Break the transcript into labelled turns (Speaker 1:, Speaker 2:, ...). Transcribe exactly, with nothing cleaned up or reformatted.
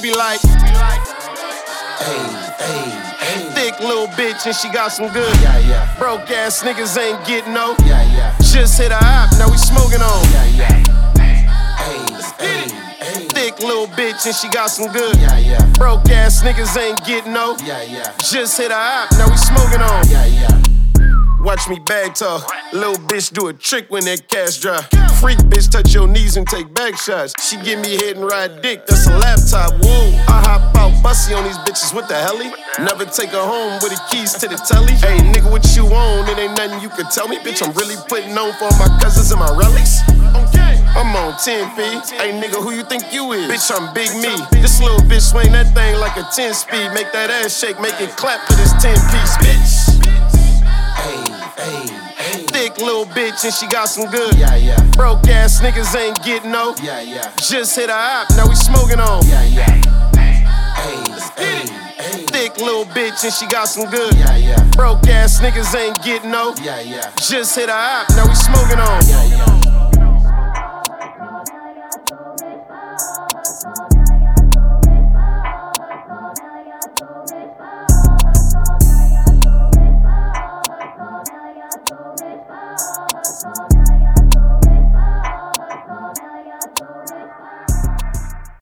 Speaker 1: be like,
Speaker 2: Hey, hey, hey.
Speaker 1: thick little bitch and she got some good.
Speaker 2: Yeah, yeah.
Speaker 1: Broke ass niggas ain't getting no.
Speaker 2: Yeah, yeah.
Speaker 1: Just hit a hop, now we smoking on.
Speaker 2: Yeah, yeah. Hey, hey, hey.
Speaker 1: Thick little bitch and she got some good.
Speaker 2: Yeah, yeah.
Speaker 1: Broke ass niggas ain't getting no.
Speaker 2: Yeah, yeah.
Speaker 1: Just hit a hop, now we smoking on.
Speaker 2: Yeah, yeah.
Speaker 1: Watch me bag talk. Little bitch do a trick when that cash dry. Freak bitch touch your knees and take back shots. She give me head and ride dick, that's a laptop. Whoa, I hop out bussy on these bitches, what the helly? Never take her home with the keys to the telly. Hey nigga, what you on? It ain't nothing you can tell me. Bitch, I'm really putting on for all my cousins and my relics. I'm on ten feet. Hey nigga, who you think you is? Bitch, I'm Big Me. This little bitch swing that thing like a ten speed. Make that ass shake, make it clap for this ten piece, bitch.
Speaker 2: Hey, hey, hey.
Speaker 1: Thick little bitch and she got some good.
Speaker 2: Yeah, yeah.
Speaker 1: Broke ass niggas ain't getting no.
Speaker 2: Yeah, yeah.
Speaker 1: Just hit a hop, now we smoking on.
Speaker 2: Yeah, yeah. Hey, hey, hey.
Speaker 1: Thick little bitch and she got some good.
Speaker 2: Yeah, yeah.
Speaker 1: Broke ass niggas ain't getting no.
Speaker 2: Yeah, yeah.
Speaker 1: Just hit a hop, now we smoking on.
Speaker 2: Yeah, yeah.